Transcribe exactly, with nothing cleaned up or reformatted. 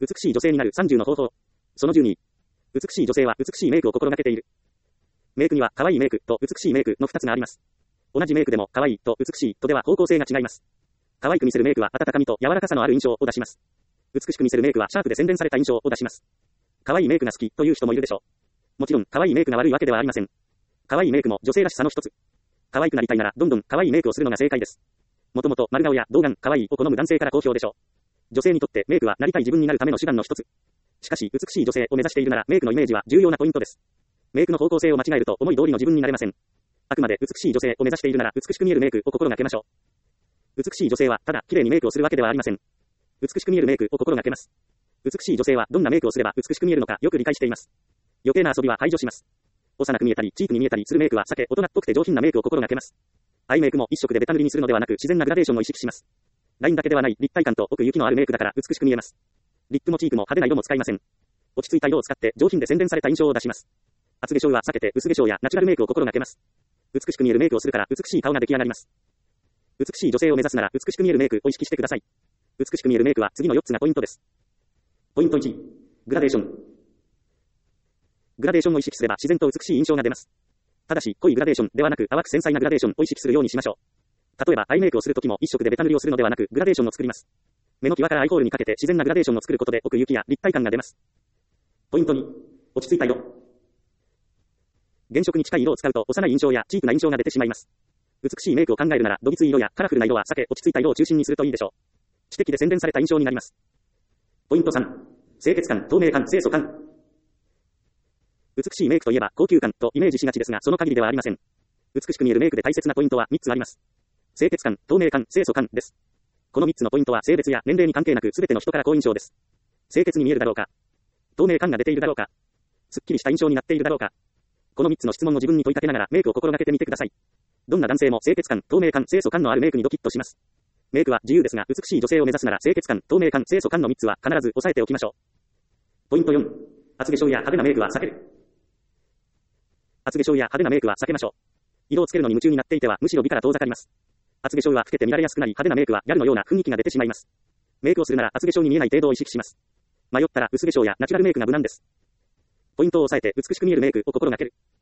美しい女性になるさんじゅうの方法。そのじゅうに。美しい女性は美しいメイクを心がけている。メイクには可愛いメイクと美しいメイクのふたつがあります。同じメイクでも可愛いと美しいとでは方向性が違います。可愛く見せるメイクは温かみと柔らかさのある印象を出します。美しく見せるメイクはシャープで洗練された印象を出します。可愛いメイクが好きという人もいるでしょう。もちろん可愛いメイクが悪いわけではありません。可愛いメイクも女性らしさの一つ。可愛くなりたいならどんどん可愛いメイクをするのが正解です。もともと丸顔や童顔、可愛いを好む男性から好評でしょう。女性にとってメイクはなりたい自分になるための手段の一つ。しかし美しい女性を目指しているならメイクのイメージは重要なポイントです。メイクの方向性を間違えると思い通りの自分になれません。あくまで美しい女性を目指しているなら美しく見えるメイクを心がけましょう。美しい女性はただ綺麗にメイクをするわけではありません。美しく見えるメイクを心がけます。美しい女性はどんなメイクをすれば美しく見えるのかよく理解しています。余計な遊びは排除します。幼く見えたりチープに見えたりするメイクは避け大人っぽくて上品なメイクを心がけます。アイメイクも一色でベタ塗りにするのではなく自然なグラデーションを意識します。ラインだけではない立体感と奥行きのあるメイクだから美しく見えます。リップもチークも派手な色も使いません。落ち着いた色を使って上品で洗練された印象を出します。厚化粧は避けて薄化粧やナチュラルメイクを心がけます。美しく見えるメイクをするから美しい顔が出来上がります。美しい女性を目指すなら美しく見えるメイクを意識してください。美しく見えるメイクは次のよっつがポイントです。ポイントいち、グラデーション。グラデーションを意識すれば自然と美しい印象が出ます。ただし濃いグラデーションではなく淡く繊細なグラデーションを意識するようにしましょう。例えばアイメイクをするときも一色でベタ塗りをするのではなくグラデーションを作ります。目の際からアイホールにかけて自然なグラデーションを作ることで奥行きや立体感が出ます。ポイントに、落ち着いた色。原色に近い色を使うと幼い印象やチープな印象が出てしまいます。美しいメイクを考えるならどぎつい色やカラフルな色は避け落ち着いた色を中心にするといいでしょう。知的で洗練された印象になります。ポイントさん、清潔感、透明感、清楚感。美しいメイクといえば高級感とイメージしがちですがその限りではありません。美しく見えるメイクで大切なポイントはみっつあります。清潔感、透明感、清楚感です。このみっつのポイントは性別や年齢に関係なくすべての人から好印象です。清潔に見えるだろうか。透明感が出ているだろうか。すっきりした印象になっているだろうか。このみっつの質問を自分に問いかけながらメイクを心がけてみてください。どんな男性も清潔感、透明感、清楚感のあるメイクにドキッとします。メイクは自由ですが美しい女性を目指すなら清潔感、透明感、清楚感のみっつは必ず押さえておきましょう。ポイントよん、厚化粧や派手なメイクは避ける。厚化粧や派手なメイクは避けましょう。色をつけるのに夢中になっていてはむしろ美から遠ざかります。厚化粧は老けて見られやすくなり派手なメイクはギャルのような雰囲気が出てしまいます。メイクをするなら厚化粧に見えない程度を意識します。迷ったら薄化粧やナチュラルメイクが無難です。ポイントを押さえて美しく見えるメイクを心がける。